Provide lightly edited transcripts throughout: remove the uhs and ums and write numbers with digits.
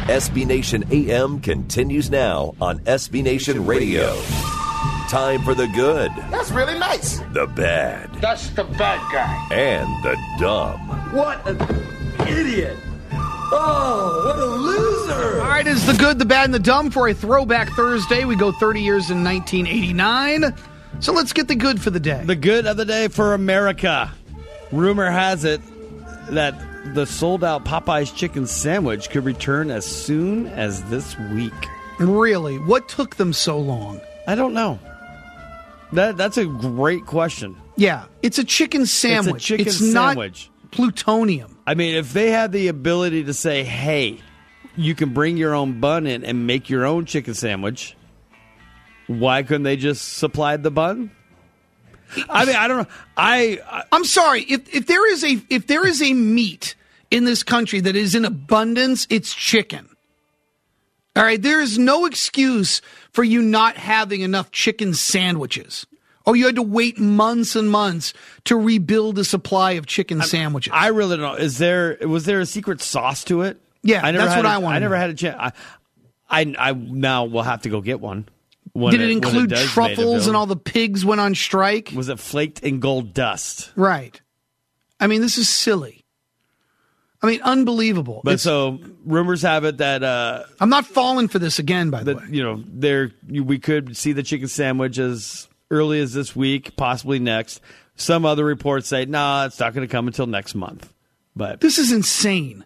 SB Nation AM continues now on SB Nation Radio. Time for the good. That's really nice. The bad. That's the bad guy. And the dumb. What an idiot. Oh, what a loser. All right, it's the good, the bad, and the dumb for a Throwback Thursday. We go 30 years in 1989. So let's get the good for the day. The good of the day for America. Rumor has it that the sold-out Popeyes chicken sandwich could return as soon as this week. Really? What took them so long? I don't know. That's a great question. Yeah, it's a chicken sandwich. It's a chicken Not sandwich. plutonium. I mean, if they had the ability to say, hey, you can bring your own bun in and make your own chicken sandwich, why couldn't they just supply the bun? I mean, I don't know. I'm sorry. If there is a meat in this country that is in abundance, it's chicken. All right, there is no excuse for you not having enough chicken sandwiches. Oh, you had to wait months and months to rebuild a supply of chicken sandwiches. I really don't know. Was there a secret sauce to it? Yeah, that's what I want. I never had a chance. I now will have to go get one. Did it include truffles and all the pigs went on strike? Was it flaked in gold dust? Right. I mean, this is silly. I mean, unbelievable. But so rumors have it that I'm not falling for this again. By the way, you know, we could see the chicken sandwich as early as this week, possibly next. Some other reports say, nah, it's not going to come until next month. But this is insane.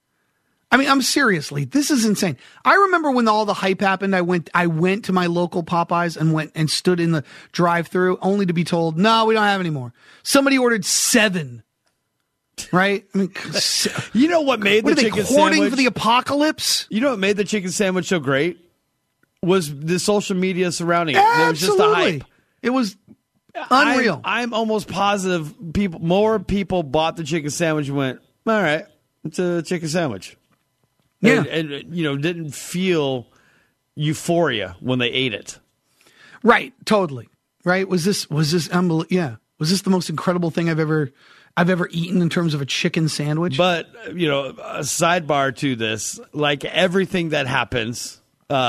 I mean, seriously, this is insane. I remember when all the hype happened, I went to my local Popeyes and went and stood in the drive-thru only to be told, no, we don't have any more. Somebody ordered 7. Right? I mean, you know what made the chicken sandwich? Hoarding for the apocalypse? You know what made the chicken sandwich so great? Was the social media surrounding it. Absolutely. It was just a hype. It was unreal. I'm almost positive more people bought the chicken sandwich and went, all right, it's a chicken sandwich. Yeah. And you know, didn't feel euphoria when they ate it. Right, totally. Right? Was this unbelievable? Yeah. Was this the most incredible thing I've ever eaten in terms of a chicken sandwich? But, you know, a sidebar to this, like everything that happens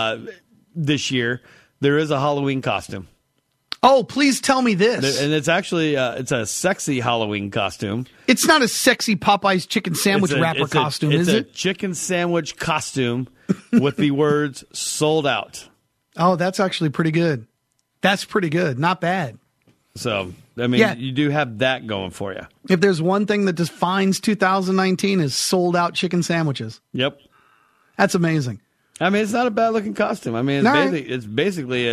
this year, there is a Halloween costume. Oh, please tell me this. And it's actually it's a sexy Halloween costume. It's not a sexy Popeye's chicken sandwich wrapper costume, is it? It's a chicken sandwich costume with the words sold out. Oh, that's actually pretty good. That's pretty good. Not bad. So, I mean, you do have that going for you. If there's one thing that defines 2019 is sold out chicken sandwiches. Yep. That's amazing. I mean, it's not a bad looking costume. I mean, it's basically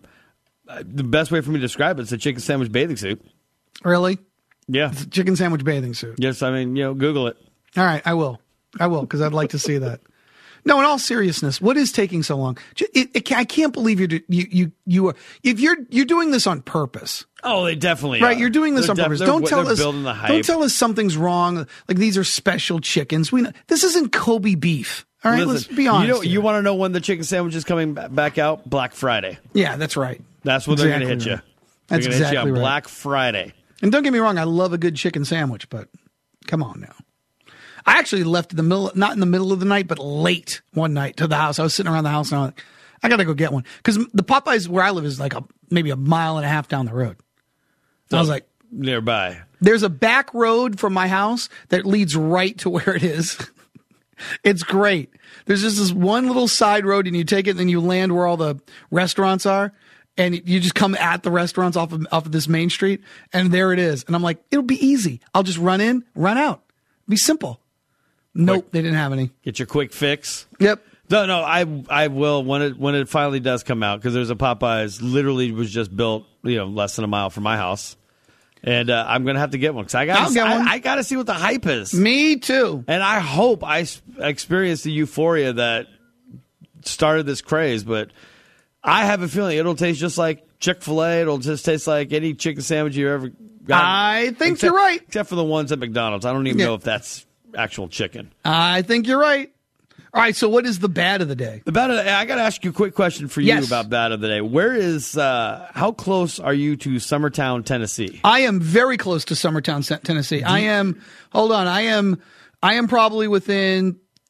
the best way for me to describe it's a chicken sandwich bathing suit. Really? Yeah. It's a chicken sandwich bathing suit. Yes, I mean, Google it. All right, I will because I'd like to see that. No, in all seriousness, what is taking so long? I can't believe you are. If you're doing this on purpose. Oh, they definitely right. are. You're doing this on purpose. Don't tell us. Building the hype. Don't tell us something's wrong. Like these are special chickens. We know, this isn't Kobe beef. All right, let's be honest. You want to know when the chicken sandwich is coming back out? Black Friday. Yeah, that's right. That's when they're going to hit you. That's exactly hit you on Black Friday. And don't get me wrong, I love a good chicken sandwich, but come on now. I actually left not in the middle of the night, but late one night to the house. I was sitting around the house and I was like, I got to go get one. Because the Popeyes where I live is like maybe a mile and a half down the road. So I was like, nearby. There's a back road from my house that leads right to where it is. It's great. There's just this one little side road and you take it and then you land where all the restaurants are. And you just come at the restaurants off of this main street, and there it is. And I'm like, it'll be easy. I'll just run in, run out. It'll be simple. Nope, they didn't have any. Get your quick fix. Yep. No, I will when it finally does come out because there's a Popeyes literally was just built less than a mile from my house, and I'm gonna have to get one because I got to see what the hype is. Me too. And I hope I experience the euphoria that started this craze, but. I have a feeling it'll taste just like Chick-fil-A. It'll just taste like any chicken sandwich you ever got. I think you're right. Except for the ones at McDonald's. I don't even know if that's actual chicken. I think you're right. All right, so what is the bad of the day? The bad of the day, I got to ask you a quick question for you about bad of the day. Where is, how close are you to Summertown, Tennessee? I am very close to Summertown, Tennessee. I am probably within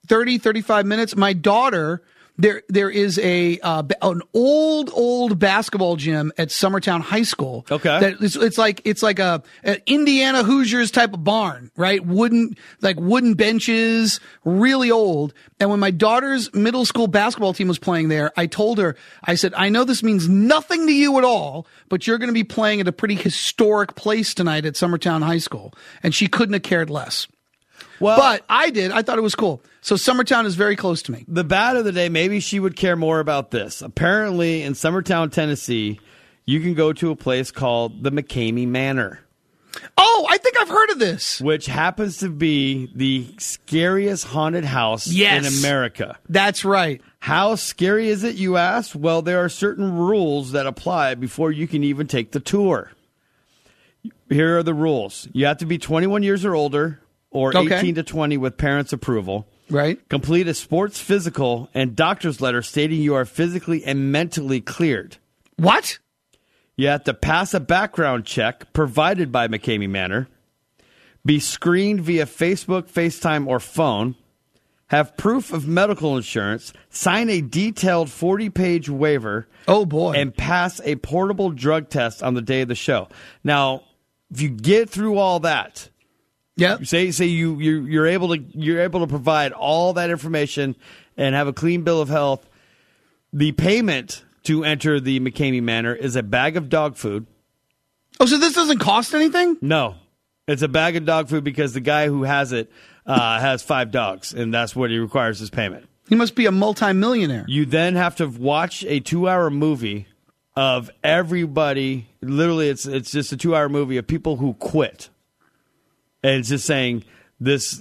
30, 35 minutes. My daughter, there is an old basketball gym at Summertown High School. Okay. That it's like a Indiana Hoosiers type of barn, right? Wooden benches, really old. And when my daughter's middle school basketball team was playing there, I told her, I said, I know this means nothing to you at all, but you're going to be playing at a pretty historic place tonight at Summertown High School. And she couldn't have cared less. Well, But I did. I thought it was cool. So Summertown is very close to me. the bad of the day, maybe she would care more about this. Apparently, in Summertown, Tennessee, you can go to a place called the McCamey Manor, Oh, I think I've heard of this. which happens to be the scariest haunted house Yes. in America. That's right. How scary is it, you ask? Well, there are certain rules that apply before you can even take the tour. Here are the rules. You have to be 21 years or older, or Okay. 18 to 20 with parents' approval. Right. Complete a sports physical and doctor's letter stating you are physically and mentally cleared. What? You have to pass a background check provided by McCamey Manor, be screened via Facebook, FaceTime, or phone, have proof of medical insurance, sign a detailed 40-page waiver, Oh, boy. and pass a portable drug test on the day of the show. Now, if you get through all that, Yep. say you're able to provide all that information and have a clean bill of health, the payment to enter the McCamey Manor is a bag of dog food. Oh, so this doesn't cost anything? No, it's a bag of dog food because the guy who has it has 5 dogs, and that's what he requires as payment. He must be a multimillionaire. You then have to watch a 2-hour movie of everybody. Literally, it's just a 2-hour movie of people who quit, and it's just saying this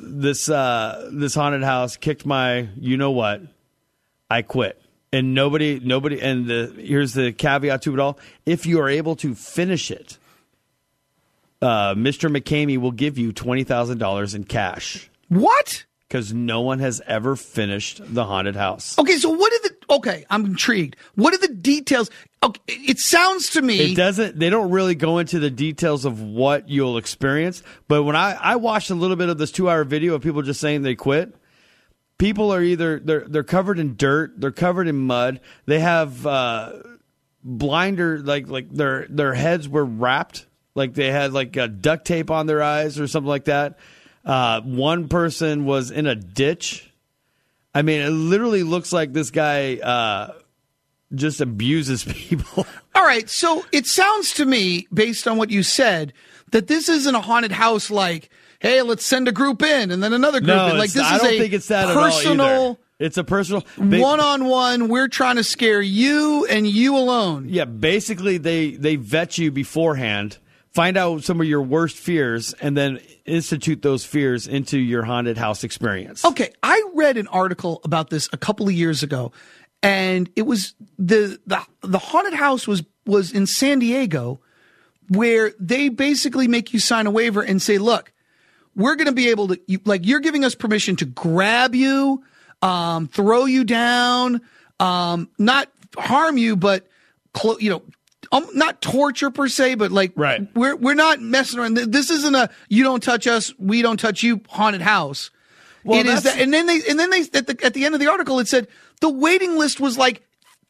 haunted house kicked my what, I quit. And nobody, and here's the caveat to it all. If you are able to finish it, Mr. McCamey will give you $20,000 in cash. What? Because no one has ever finished the haunted house. Okay, so I'm intrigued. What are the details? Okay, it sounds to me. They don't really go into the details of what you'll experience. But when I watched a little bit of this 2-hour video of people just saying they quit, people are either they're covered in dirt, they're covered in mud, they have blinder, like their heads were wrapped, like they had duct tape on their eyes or something like that. One person was in a ditch. I mean, it literally looks like this guy just abuses people. All right, so it sounds to me, based on what you said, that this isn't a haunted house like, hey, let's send a group in and then another group in. Like, this I is don't a think it's that personal, at all either. It's a personal one-on-one. We're trying to scare you and you alone. Yeah, basically they vet you beforehand, find out some of your worst fears, and then institute those fears into your haunted house experience. Okay, I read an article about this a couple of years ago, and it was the haunted house was in San Diego, where they basically make you sign a waiver and say, look, we're going to be able to, you're giving us permission to grab you, throw you down, not harm you, but not torture per se, but right. We're not messing around. This isn't a you don't touch us, we don't touch you haunted house. Well, it is that, and then they at the end of the article it said the waiting list was like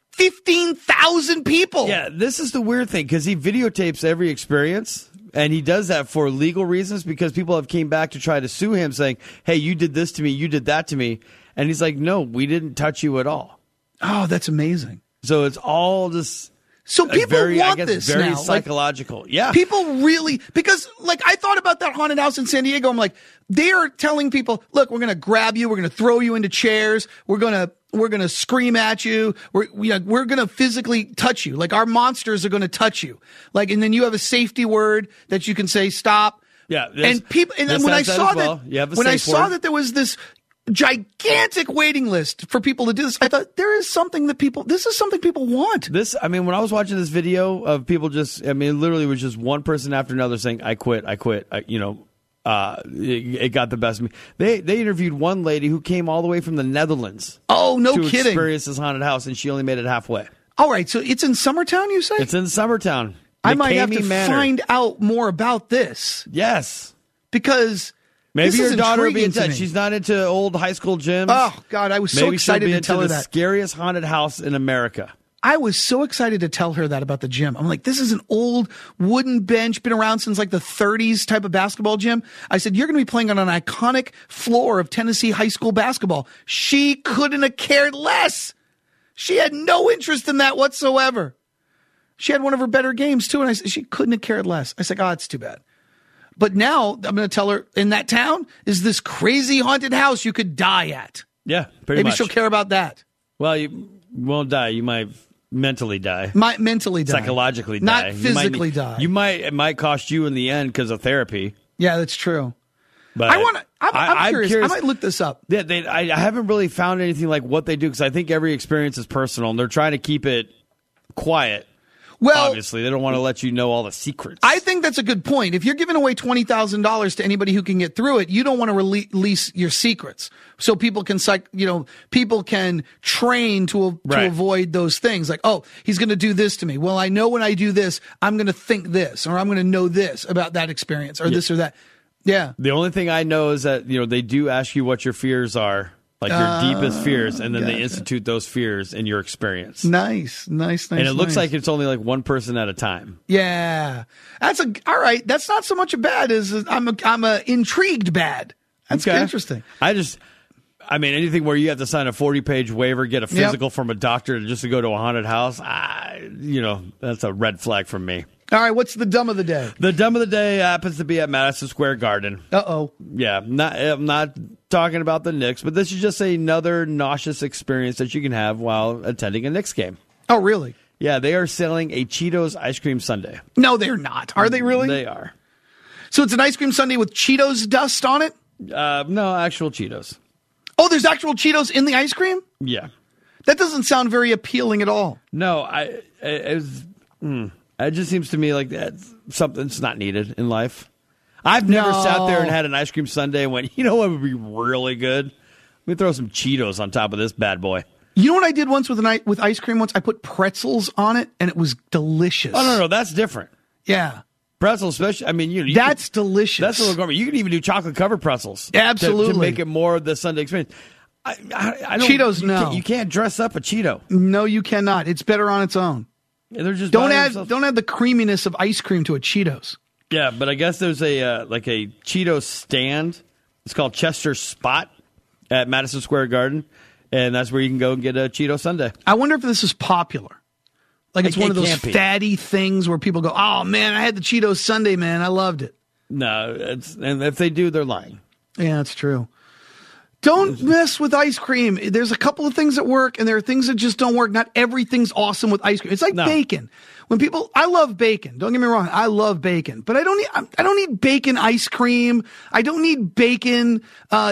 15,000 people. Yeah, this is the weird thing because he videotapes every experience, and he does that for legal reasons because people have came back to try to sue him saying, hey, you did this to me, you did that to me. And he's like, no, we didn't touch you at all. Oh, that's amazing. So it's all just... So people want this very now. Psychological. Yeah. People really, because I thought about that haunted house in San Diego. I'm like, they're telling people, look, we're going to grab you. We're going to throw you into chairs. We're going to scream at you. We're going to physically touch you. Like our monsters are going to touch you. And then you have a safety word that you can say, stop. Yeah. And people, and then when I saw that there was this gigantic waiting list for people to do this, I thought this is something people want. When I was watching this video of people literally was just one person after another saying, I quit. It got the best of me. They interviewed one lady who came all the way from the Netherlands. Oh, no to kidding. Experience this haunted house, and she only made it halfway. All right. So it's in Summertown, you say? It's in Summertown. I might have to Manor. find out more about this. Yes. Because Maybe This your is daughter will be intriguing to into me. She's not into old high school gyms. Oh, God, I was so Maybe excited she'll be to into tell her the that. scariest haunted house in America. I was so excited to tell her that about the gym. I'm like, this is an old wooden bench, been around since like the 30s type of basketball gym. I said, you're going to be playing on an iconic floor of Tennessee high school basketball. She couldn't have cared less. She had no interest in that whatsoever. She had one of her better games too. And I said, she couldn't have cared less. I said, oh, it's too bad. But now I'm going to tell her in that town is this crazy haunted house you could die at. Yeah, pretty Maybe much. she'll care about that. Well, you won't die. You might mentally die. Might mentally die. Psychologically die. Not physically die. It might cost you in the end because of therapy. Yeah, that's true. But I'm curious. I might look this up. Yeah, I haven't really found anything like what they do because I think every experience is personal and they're trying to keep it quiet. Well, obviously, they don't want to let you know all the secrets. I think that's a good point. If you're giving away $20,000 to anybody who can get through it, you don't want to release your secrets, so people can train to avoid those things. Like, oh, he's going to do this to me. Well, I know when I do this, I'm going to think this, or I'm going to know this about that experience, or this or that. Yeah. The only thing I know is that they do ask you what your fears are. Like your deepest fears, and then they institute those fears in your experience. Nice. And it looks like it's only like one person at a time. Yeah, all right. That's not so much a bad as I'm a intrigued bad. That's interesting. I mean, anything where you have to sign a 40-page waiver, get a physical from a doctor just to go to a haunted house, that's a red flag from me. All right, what's the dumb of the day? The dumb of the day happens to be at Madison Square Garden. Uh-oh. Yeah, I'm not talking about the Knicks, but this is just another nauseous experience that you can have while attending a Knicks game. Oh, really? Yeah, they are selling a Cheetos ice cream sundae. No, they're not. Are they really? They are. So it's an ice cream sundae with Cheetos dust on it? No, actual Cheetos. Oh, there's actual Cheetos in the ice cream? Yeah. That doesn't sound very appealing at all. No, it just seems to me like that's something that's not needed in life. I've never sat there and had an ice cream sundae and went, you know what would be really good? Let me throw some Cheetos on top of this bad boy. You know what I did once with ice cream once? I put pretzels on it, and it was delicious. Oh, no, that's different. Yeah. Pretzels, especially, I mean, that's delicious. That's a little gourmet. You can even do chocolate-covered pretzels. Absolutely. To make it more of the Sunday experience. I don't, Cheetos, no. You can't dress up a Cheeto. No, you cannot. It's better on its own. They're just don't add the creaminess of ice cream to a Cheetos. Yeah, but I guess there's a Cheetos stand. It's called Chester Spot at Madison Square Garden, and that's where you can go and get a Cheeto sundae. I wonder if this is popular. Like it's one of those fatty things where people go, "Oh man, I had the Cheetos sundae, man, I loved it." No, and if they do, they're lying. Yeah, it's true. Don't mess with ice cream. There's a couple of things that work, and there are things that just don't work. Not everything's awesome with ice cream. It's like bacon. I love bacon. Don't get me wrong. I love bacon, but I don't need bacon ice cream. I don't need bacon. All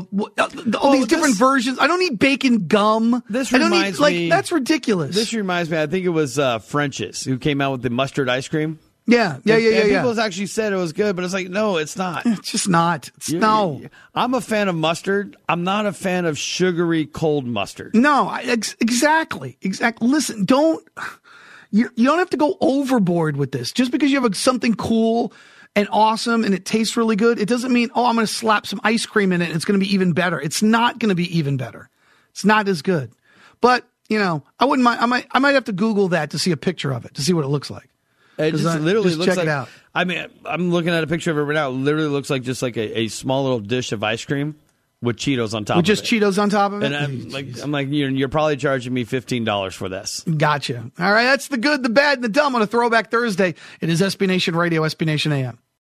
these different versions. I don't need bacon gum. This reminds me. That's ridiculous. This reminds me. I think it was French's who came out with the mustard ice cream. Yeah. People actually said it was good, but it's like, no, it's not. It's just not. I'm a fan of mustard. I'm not a fan of sugary cold mustard. No, exactly. Listen, you don't have to go overboard with this. Just because you have something cool and awesome and it tastes really good, it doesn't mean, I'm going to slap some ice cream in it and it's going to be even better. It's not going to be even better. It's not as good. But, I wouldn't mind. I might have to Google that to see a picture of it, to see what it looks like. It just literally looks check like, it out. I mean, I'm looking at a picture of it right now. It literally looks like just like a small little dish of ice cream with Cheetos on top of it. With just Cheetos on top of it? And I'm like, you're probably charging me $15 for this. Gotcha. All right, that's the good, the bad, and the dumb on a Throwback Thursday. It is SB Nation Radio, SB Nation AM.